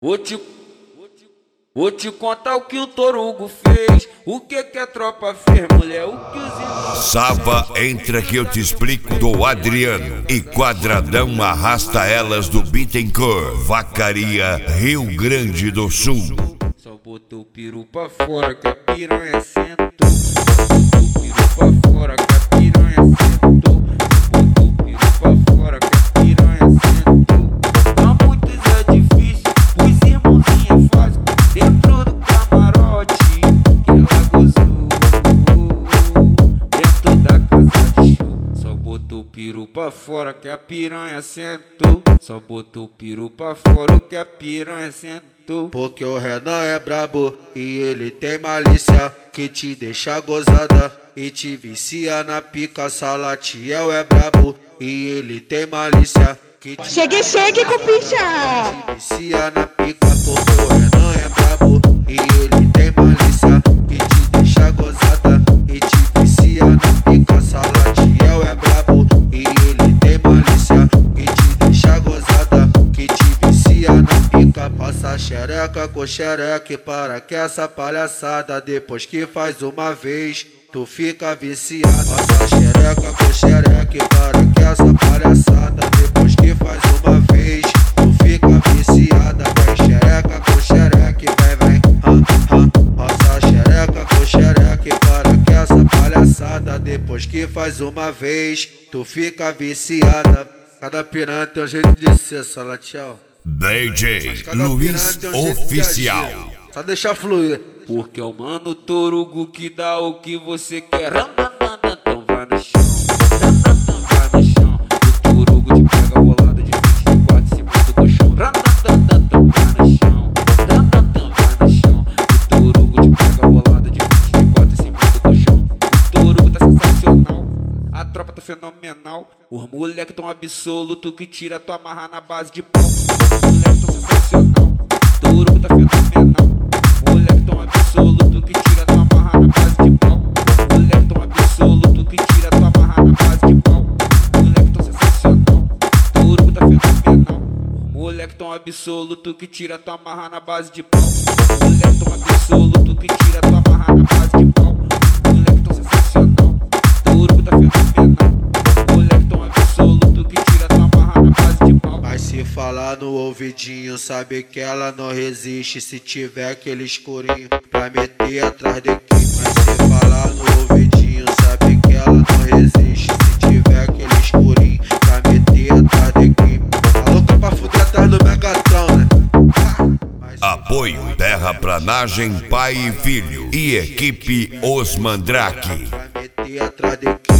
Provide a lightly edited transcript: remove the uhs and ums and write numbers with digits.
Vou te contar o que o Torugo fez. O que a tropa fez, mulher? O que os irmãos... Sava, entra que eu te explico do Adriano. E Quadradão arrasta elas do Bittencourt, Vacaria, Rio Grande do Sul. Só botou o peru pra fora que a piranha sentou. Botou o peru pra fora que a piranha sentou. Botou o peru pra fora que a piranha sentou. Pra muitos é difícil, os irmãozinhos é fácil. Dentro do camarote que ela gozou. Dentro da casa de show. Só botou o peru pra fora que a piranha sentou. Só botou o peru pra fora que a piranha sentou. Porque o Renan é brabo e ele tem malícia que te deixa gozada e te vicia na pica. Salatiel é brabo e ele tem malícia que te Chegue, cupincha! vicia na pica. Porque o Renan é brabo e ele tem malícia que te deixa gozada e te vicia na pica. Salatiel é brabo e ele tem malícia que te deixa gozada, que te vicia na pica. Passa xereca com xereque para que essa palhaçada, depois que faz uma vez, tu fica viciado. Passa xereca com xereque para que essa palhaçada, depois que faz uma vez, tu fica viciada. Vem xereca com xereque, vem, Passa xereca com xereque para que essa palhaçada, depois que faz uma vez, tu fica viciada. Cada piranha tem um jeito de ser, Salatiel. DJ Luiz Oficial. Só deixar fluir. Porque é o mano Torugo que dá o que você quer. Então vai no chão. Vai no chão. O Torugo te pega bolada de 24 em cima do colchão. Vai no chão. Vai no chão. O Torugo te pega bolada de 24 em cima do colchão. O Torugo tá sensacional. A tropa tá fenomenal. Os moleque tão absoluto que tira tua marra na base de pau. Os moleque tão sensacional. Torugo tá fenomenal. Moleque tão absoluto que tira tua marra na base de pau. Moleque tão absoluto que tira tua marra na base de pau. Moleque tão sensacional. Torugo tá fenomenal. Moleque tão absoluto que tira tua marra na base de pau. Moleque tão absoluto que tira tua marra na base de pau. Moleque tão sensacional. Torugo tá fenomenal. Moleque tão absoluto que tira tua marra na base de pau. Mas se falar no ouvidinho, sabe que ela não resiste. Se tiver aquele escurinho pra meter atrás de quem. Mas se falar no ouvidinho, sabe que ela não resiste. Se tiver aquele escurinho pra meter atrás de quem. Tá louca pra fuder atrás do Megatron, né? Apoio Terraplanagem Pai e Filho e equipe Os Mandrake. Pra meter atrás de quem.